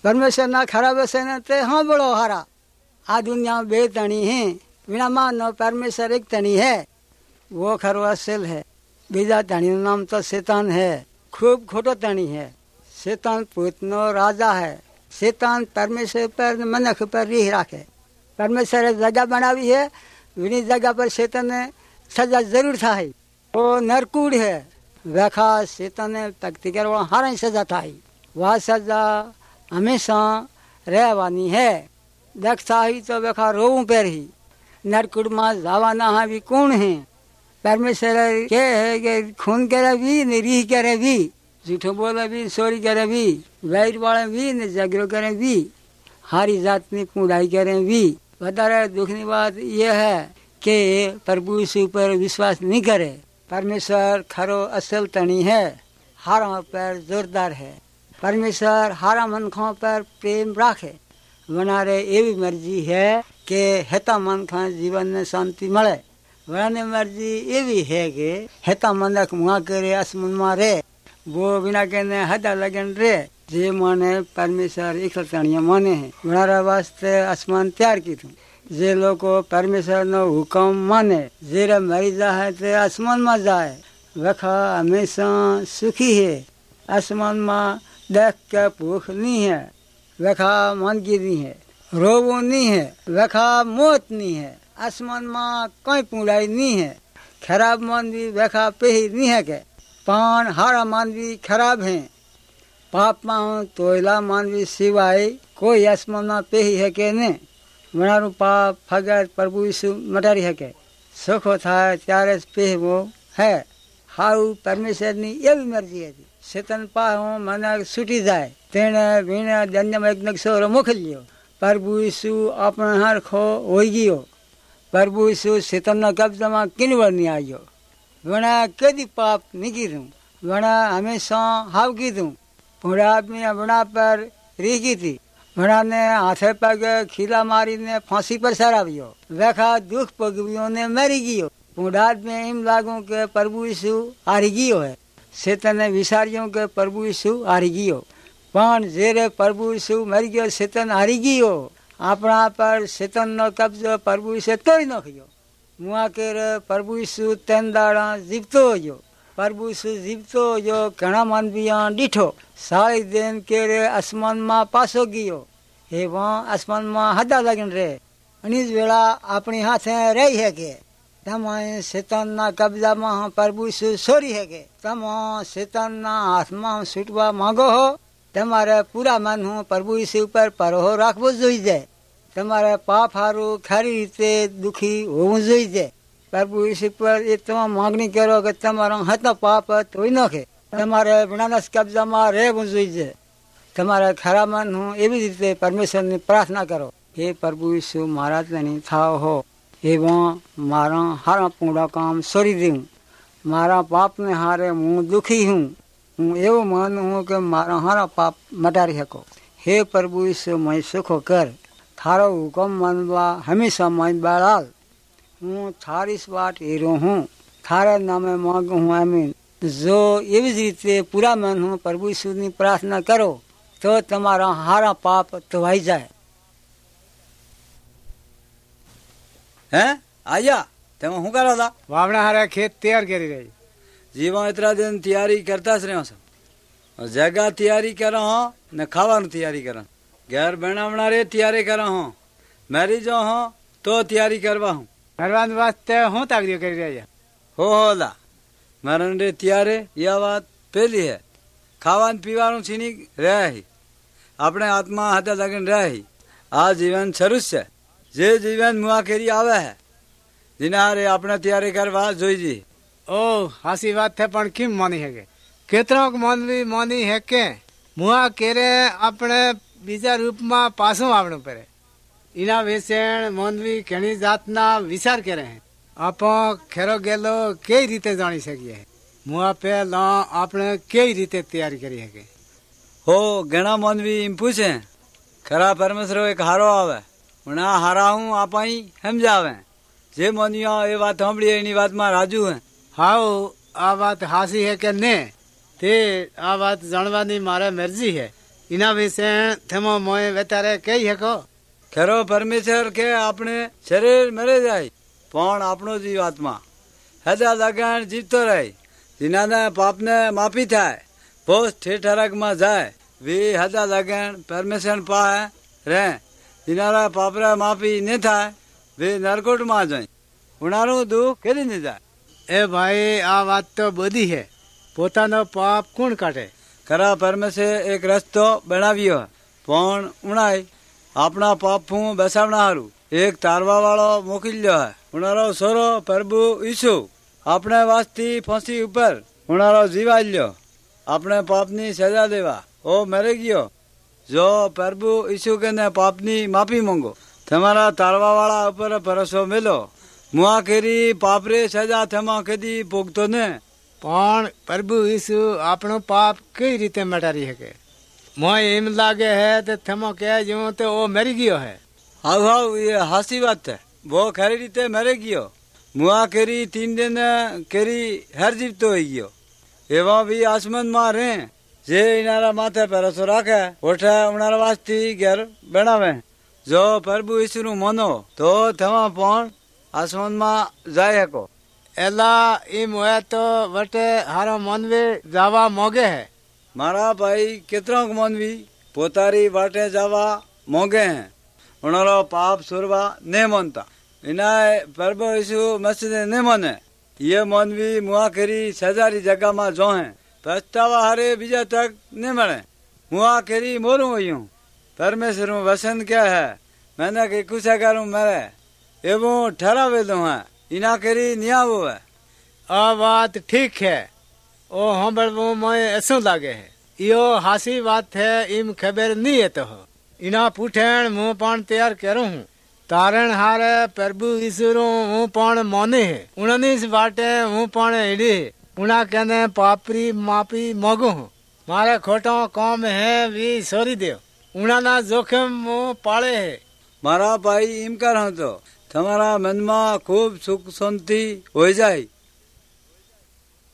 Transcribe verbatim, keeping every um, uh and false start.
परमेश्वर ना खराब से न ते हाँ बड़ो हारा। आ दुनिया में बे तणी है, बिना मानो परमेश्वर एक तणी है, वो खरो असल है। बीजा तणी नाम तो शैतान है, खूब खोटो तणी है। शैतान पूतनो राजा है। शैतान परमेश्वर पर मनख पर रीह राखे। परमेश्वर जगह बनावी है, विनी जगह पर शैतान ने सजा जरूर थाई। वो नरकूड़ है, वखा शैतान ने तख्ती कर वो हारा सजा थाई। वह सजा हमेशा रहवानी है। देखता ही तो वखा रोवू पर ही नरकुड़ में जावाना हाँ भी कौन है। परमेश्वर के है कि खून करे भी न रीह करे भी, झूठो बोले भी, चोरी करे भी, वैर वाले भी न झगड़ो करे भी, हारी जात ने पुड़ाई करे भी। વધારે દુઃખની વાત ये है कि प्रभु यीशु पर विश्वास नहीं करे। परमेश्वर खरो असल तणी है, हारा पर जोरदार है। परमेश्वर हारा मनखों पर प्रेम राखे। वनारे एवी मर्जी है कि हेता मनखा जीवन में शांति मिले। वनाने मर्जी एवी है कि हेता मनख मुआ करे आसमान में रे, वो बिना कहने हदा लगन रे। जे माने परमेश्वर एक तणिया माने है, वनारा वास्ते आसमान तैयार की थू। जे लोग परमेश्वर नो हुक्म माने, जेरा मरी जाए तो आसमान में जाए, वखा हमेशा सुखी है। आसमान में देख के भूख नहीं है, वखा मानगी नहीं है, रोवो नहीं है, वखा मौत नहीं है। आसमान में कोई पुड़ाई नहीं है। खराब मन भी वखा पे ही नहीं है के। पान हारा मान भी खराब है। पाप में तोयला मान भी सिवाय कोई आसमान में पे ही है के ने। वनारू पाप फगत प्रभु यीशु मटारी है के। सुखो था त्यारे पे वो है। हाउ परमेश्वर नी ये भी मर्जी है। शैतान पाहो मन छूटी जाए, तेने वीणे जन्म में एक नक्सोर मोकलियो। प्रभु यीशु अपने हार खो हो गयो। प्रभु यीशु शैतान ना कब्जा में किनवर नहीं आयो। वना कदी पाप नहीं कीधूं, वना हमेशा हाव कीधूं। पूरा आदमी वना पर रीगी थी, वना ने हाथे पग खीला मारी ने फांसी पर सरावियो। वखा दुख पगवियों ने मरी गियो। पूरा आदमी इम लागू के प्रभु यीशु हारी गियो है। शैतान ने विसारियों के प्रभु यीशु हारी गियो। पण जेरे प्रभु यीशु मरी गयो, शैतान हारी गियो। अपना पर शैतान नो कब्जो प्रभु यीशु तोड़ नाखियो। मुआ के प्रभु यीशु तीन दाड़ा जीवतो हो। प्रभु यीशु जीवतो हो घना मानविया डीठो। सारी दिन के रे आसमान में पासो गियो। हे वहाँ आसमान में हदा लगन रे। अनिज वेला अपनी हाथे रही है के तमाए शैतान ना कब्जा में प्रभु यीशु सोरी है के तम शैतान ना हाथ में छूटवा मांगो हो। तमारे पूरा मन हो प्रभु यीशु पर परहो राखवो जोईजे। तमारे पाप हारू खरी रीते दुखी होवू जोईजे। प्रभु यीशु पर ये तुम मांगनी करो कि तमारा हता पाप तोई नाखे। तमारे विनाश कब्जा में रहवू जोईजे। तमारे खरा मन हो एवी रीते परमेश्वर ने प्रार्थना करो। हे प्रभु यीशु मारा तनी थाओ हो, एवं मारा हारा पूरा काम सोरी दूं। मारा पाप ने हारे हूँ दुखी हूँ। हूँ एवं मान हूँ कि मारा हारा पाप मटारी सको। हे प्रभु यीशु मैं सुखो कर, थारो हुक्म मनवा हमेशा मैं बालाल। हूँ थारी बात हीरो हूँ, थारे नामे मांगू हूँ आमीन। जो एवी रीते पूरा मन हूँ प्रभु यीशु ने प्रार्थना करो तो तुम्हारा हारा पाप धोवाई जाए। हैं आया तेम हूँ करो था वावना हारे खेत तैयार करी रही। जीवा इतना दिन तैयारी करता रहो सब, जगह तैयारी करो हो न खावा तैयारी करो। घर बनावना रे तैयारी करो हो, मैरी जो हो तो तैयारी करवा हूँ। करवान वास्ते हूँ ताकरियो करी रही है। हो हो ला मरण रे तैयारे यह बात पहली है। खावान पीवान छीनी रह ही अपने आत्मा हाथे लगन रह ही। आ जीवन सरुस है। जे जीवन मुआ केरी आवे है जिनारे अपने तैयारी करवा जोई जी। ओ हासी बात है पण किम मानी है के केतरा मन भी मानी है के मुआ केरे अपने बीजा रूप में पासो आवणो पड़े। इना वेसेण मनवी घणी जातना विचार करे है। आप खेरो गेलो कई रीते जानी सकिए है। मुआ पे ला आपने कई रीते तैयारी करी है के हो घना मनवी इम पूछे खरा परमेश्वर एक हारो आवे उना हारा हूँ आप ही समझावे। जे मनिया ये बात सांभળી एनी बात में राजू है। हाउ आ बात हासी है के ने ते आ बात जानवानी मारे मर्जी है। એના વિશે થેમો મોય વેતારે કહી શકો? ખરો પરમેશ્વર કે આપણે શરીર મરી જાય પણ આપણો જીવ આત્મા હદા લગન જીવતો રહે. જેના પાપને માફી થાય પોસ્ટ ઠેઠરકમાં જાય વી હદા લગન પરમેશ્વર પાસે રહે. જેના પાપરે માફી ન થાય વી નરકોટમાં જાય ઉનાળું દુઃખ કરી નહીં જાય. એ ભાઈ આ વાત તો બધી હે. પોતાનો પાપ કોણ કાઢે? ખરા પરમેશ્વરે એક રસ્તો બનાવ્યો પણ ઉણાય આપણા પાપ હું બેસાડના હારું એક તારવા વાળો મોકલ્યો હે. ઉનારો સોરો પ્રભુ ઈસુ આપણે વાસ્તી ફાંસી ઉપર ઉનારો જીવાઈ લ્યો આપણે પાપની સજા દેવા ઓ મરી ગયો. જો પ્રભુ ઈસુ કે પાપની માફી માંગો તમારા તારવા વાળા ઉપર ભરોસો મેલો મુઆ કેરી પાપરે સજા થમા કદી ભોગતો ને. પણ પ્રભુ ઈસુ આપણો પાપ કઈ રીતે મટાડી શકે? મોય એમ લાગે હે તો થમો કહે જો તો ઓ મરી ગયો હે. હાવ હાવ એ હાસી વાત છે. બહુ ખરી રીતે મરી ગયો. મુઆ કેરી તીન દિન કેરી હર જીવતો હોઈ ગયો. એવા બી આસમાનમાં રહે જે ઇનારા માથે ભરોસો રાખે ઓઠે ઉનારા વાસ્તી ઘેર બનાવે. જો પ્રભુ ઈસુનું માનો તો થમા પણ આસમાનમાં જાય શકો. એલા એમ હોય તો વટે હારો મનવે જવા મોગે હે. મારા ભાઈ કેટલાક માનવી પોતારી વાટે જવા મોગે હે ઉનારો પાપ સુરવા ને માનતા એના પ્રભુ ઈસુ મસ્જિદ ને માને ये मानवी मुआ केरी सजारी जगह में जो है पछतावा हारे बीजा तक न मरे. मुआ केरी मोरू हुई परमेश्वर वसन क्या है मैंने के कुछ करूं मरे एवं ठहरावे दो है इना केरी नियावो है. आ बात ठीक है. ओ हम बड़ो मोए ऐसो लागे है यो हासी बात है. इम खबर नहीं है तो इना पूछण मुँह पण तैयार करूं हूँ तारण हारे प्रभु ईश्वरो हूँ पण मोने है उन्नीस बाटे हूँ पण एडी उना कहने पापरी मापी मोगू हूँ मारे खोटो काम है वी सोरी दे उना ना जोखिम मुँह पाले है. मारा भाई इम कर तो તમારા મનમાં ખૂબ સુખ શાંતિ હોય જાય